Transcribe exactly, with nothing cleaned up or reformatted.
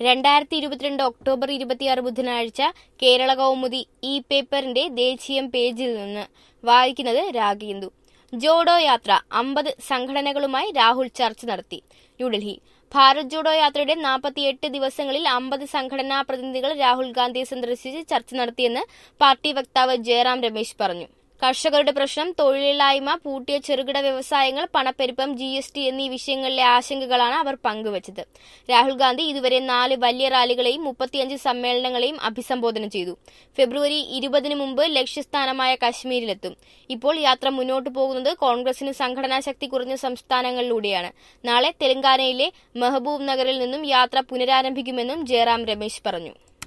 രണ്ടായിരത്തി ഇരുപത്തിരണ്ട് ഒക്ടോബർ ഇരുപത്തിയാറ് ബുധനാഴ്ച കേരള കൗമുദി ഇ പേപ്പറിന്റെ ദേശീയം പേജിൽ നിന്ന് വായിക്കുന്നത് രാഗേന്ദു. ജോഡോ യാത്ര അമ്പത് സംഘടനകളുമായി രാഹുൽ ചർച്ച നടത്തി. ന്യൂഡൽഹി. ഭാരത് ജോഡോ യാത്രയുടെ നാൽപ്പത്തിയെട്ട് ദിവസങ്ങളിൽ അമ്പത് സംഘടനാ പ്രതിനിധികൾ രാഹുൽ ഗാന്ധിയെ സന്ദർശിച്ച് ചർച്ച നടത്തിയെന്ന് പാർട്ടി വക്താവ് ജയറാം രമേശ് പറഞ്ഞു. കർഷകരുടെ പ്രശ്നം, തൊഴിലില്ലായ്മ, പൂട്ടിയ ചെറുകിട വ്യവസായങ്ങൾ, പണപ്പെരുപ്പം, ജി എസ് ടി എന്നീ വിഷയങ്ങളിലെ ആശങ്കകളാണ് അവർ പങ്കുവച്ചത്. രാഹുൽ ഗാന്ധി ഇതുവരെ നാല് വലിയ റാലികളെയും മുപ്പത്തിയഞ്ച് സമ്മേളനങ്ങളെയും അഭിസംബോധന ചെയ്തു. ഫെബ്രുവരി ഇരുപതിന് മുമ്പ് ലക്ഷ്യസ്ഥാനമായ കശ്മീരിലെത്തും. ഇപ്പോൾ യാത്ര മുന്നോട്ടു പോകുന്നത് കോൺഗ്രസിന് സംഘടനാ ശക്തി കുറഞ്ഞ സംസ്ഥാനങ്ങളിലൂടെയാണ്. നാളെ തെലങ്കാനയിലെ മെഹബൂബ് നഗറിൽ നിന്നും യാത്ര പുനരാരംഭിക്കുമെന്നും ജയറാം രമേശ് പറഞ്ഞു.